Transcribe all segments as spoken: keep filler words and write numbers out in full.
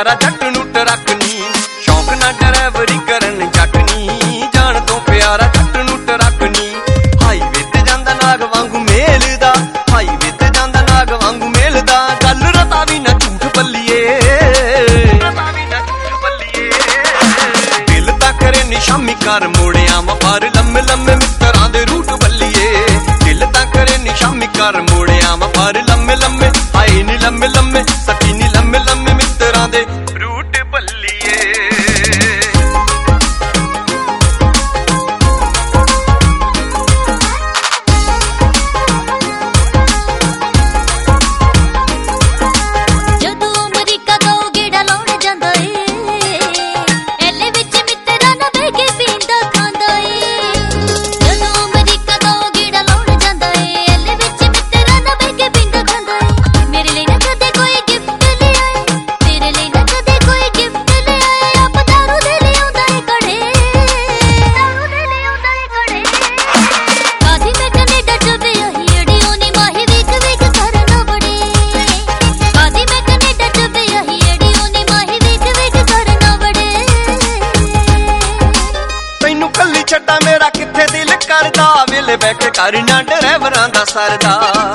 प्यारा जट नूं ट्रक नी, शौक ना ड्राइवरी करन जट नी, जान तो प्यारा जट नूं ट्रक नी। हाईवे ते जांदा नाग वांगू मेलदा, हाईवे ते जांदा नाग वांगू मेलदा, गल रता भी ना झूठ बल्लिए, रता भी ना झूठ बल्लिए। दिल तां करे नी शामी कर मोड़िया मा पर लम्मे लम्मे मित्तरां दे रूट बल्लिए, दिल तां करे नी शामी कर मोड़िया मा पर लम्मे लम्मे, हाय नी लम्मे लम्मे सखी नी लम्मे लम्मे मित्तरां दे रूट बल्लिए। छड्डा मेरा किथे दिल करदा, वेले बैठ करना ड्राइवरां दा सरदा।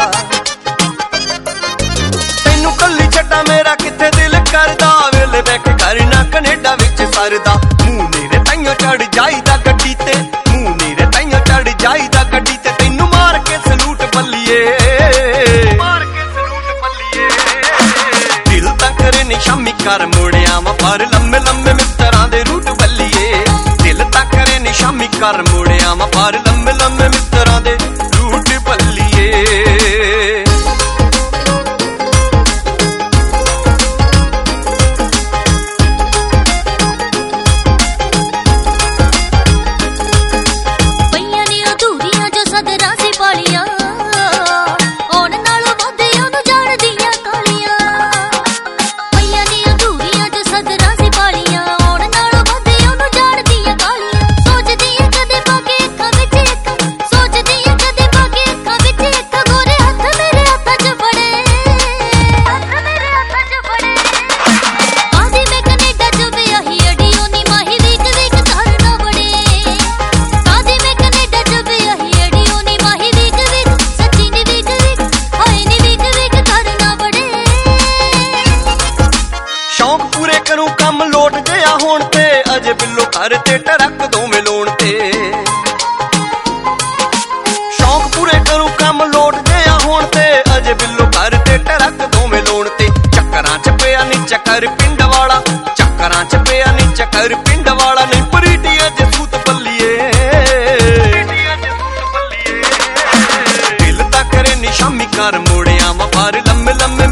तैनू कल्ली छड्डा मेरा किथे दिल करदा, वेले बैठ करना कनेडा विच सरदा। मूंह नेरे ताइयों चढ़ जाईदा गड्डी ते, मूंह नेरे ताइयों चढ़ जाईदा गड्डी ते, तैनू मार के सलूट बल्लिए, मार के सलूट बल्लिए। दिल तां करे नी शामी कर मुड़िया मा पर लम्मे लम्मे मित्तरां दे रूट बल्लिए, दिल तां करे नी शामी कर मुड़िया मा पर लम्मे लम्मे मित्तरां दे रूट बल्लिए। पईयां नी अधूरियां जो सदरां सी पालियां, औण नालों वध ओनू जाणदियां कालियां। पईयां नी अधूरियां जो सदरां सी पालियां, औण नालों वध ओनू जाणदियां कालियां। सोचदी ऐ कदे पाके अखां विच एक, सोचदी ऐ कदे पाके अखां विच एक, गोरे हत्थ मेरे हत्थां च फड़े, हत्थ मेरे हत्थां च फड़े। आंदी मैं कनेडा च विआही अड़ी ओनी माही वीक वीक घर ना बड़े, आंदी मैं कनेडा च विआही अड़ी ओनी माही वीक वीक, सच्ची नी वीक वीक, हाय नी वीक वीक घर ना बड़े। शौक पूरे करूं कम लोट गया होण ते, अजे बिल्लो घर ते ट्रक दोवें लोण ते। शौक पूरे करूं कम लोट गया होण ते, अजे बिल्लो घर ते ट्रक दोवें लोण ते। चक्करां च पिया नी चक्कर पिंड वाला, चक्करां च पिया नी चक्कर पिंड वाला, नी परीटी अज सूत बल्लिए, दिल तां करे नी शामी कर मोड़िया मा पर लम्मे लम्मे